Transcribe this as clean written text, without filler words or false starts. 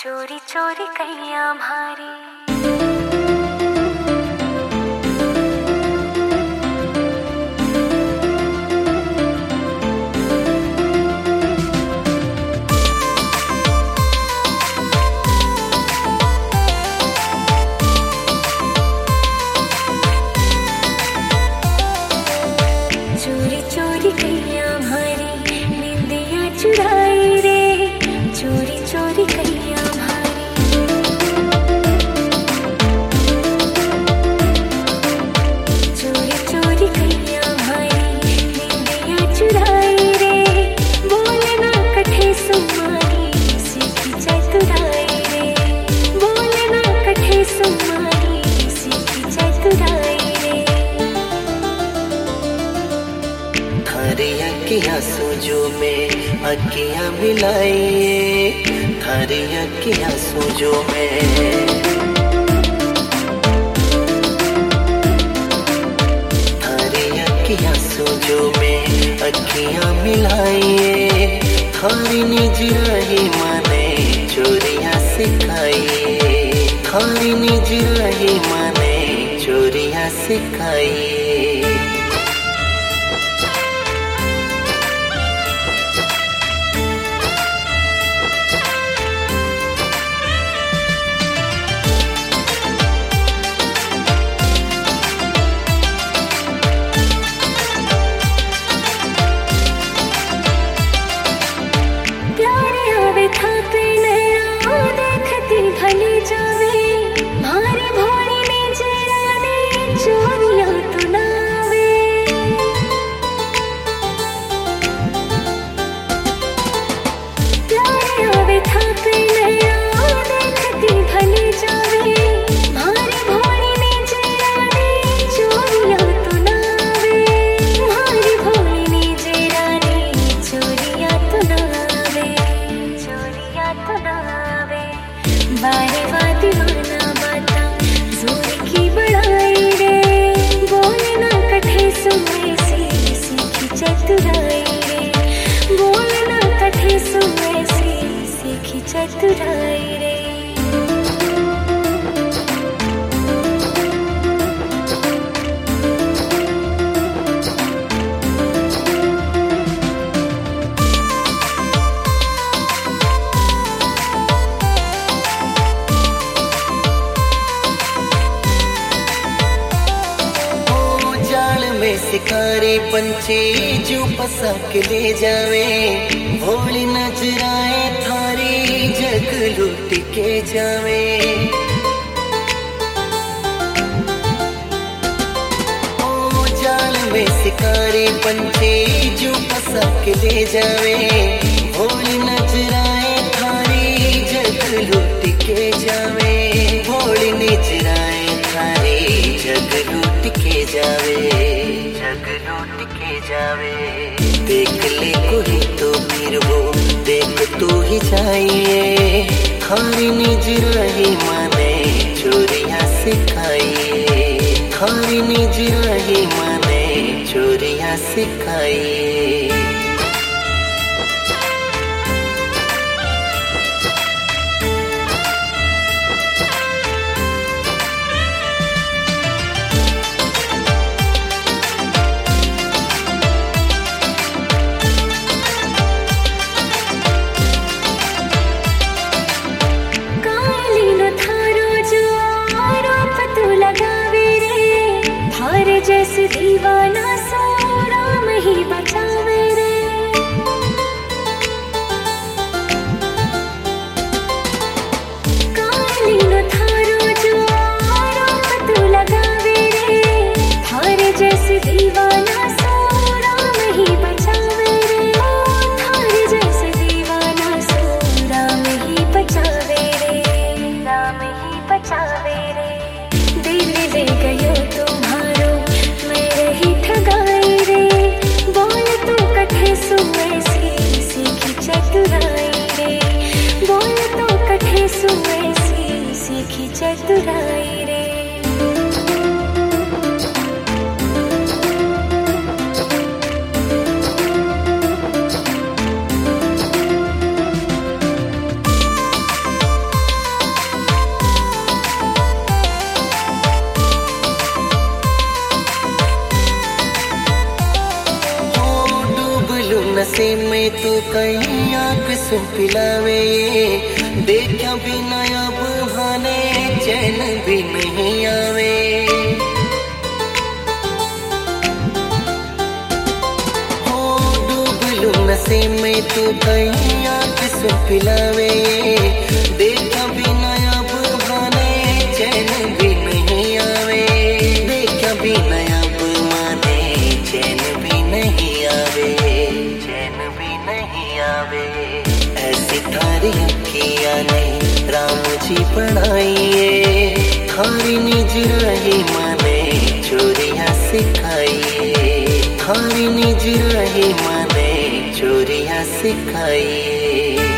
चोरी चोरी कैया मारी चोरी चोरी कैया मारी निंदिया चुराई रे चोरी चोरी कैया मारी चोरी चोरी कैया मारी निंदिया चुराई रे बोलना कठे सुमारी सीखी चतुराई रे बोलना कठे सुमारी सीखी चतुराई रे थारी अखियाँ सूजो में अखियाँ मिलाइए थारी अखियाँ सूजो में थारी अखियाँ सूजो में अखियाँ मिलाइए थारी निज रही माने चोरियाँ सिखाइए थारी निज रही माने चोरियाँ सिखाइए बारे वादी माना बाता जोर की बढ़ाई रे बोलना कठे सुने से सीखी चतुराई रे बोलना कठे सुने से सीखी चतुराई रे शिकारी पंछी जो फंसा के ले जावे भोली नजराए थारी जग लूट के जावे ओ जाल में शिकारी पंछी जो फंसा के ले जावे भोली नजराए थारी जग लूट के जावे भोली नजराए थारी जग लूट के जावे जग लूट के जावे देख ले कोई तो फिर वो देख तू ही जाइए थारी निज रही माने चोरियाँ सिखाइए थारी निज रही माने चोरियाँ सिखाइए जैसे दीवाना सो राम ही बचावे रे काली नो थारो जो आरोप तू लगावे रे थारे जैसे दीवाना सो राम ही बचावे रे थारे जैसे दीवाना सो राम ही बचावे रे राम ही बचावे रे दिल ले गयो तुम्हारो ठगाई रे बोल तू कठे सुने से सीखी चतुराई रे बोल तू कठे सुने से सीखी चतुराई रे तू कहीं आंख से पिलावे, देखा बिना अब भाने चैन भी नहीं आवे। हो डूब लूं नशे में तू कहीं आंख से पिलावे, देखा बिना अब भाने चैन भी नहीं आवे। देखा बिना अब माने चैन भी नहीं आवे, चैन भी नहीं आवे। ऐसी थारी अखियां ने राम जी बनाइए, थारी निज राही माने चोरियां सिखाइए, थारी निज राही माने चोरियां सिखाइए।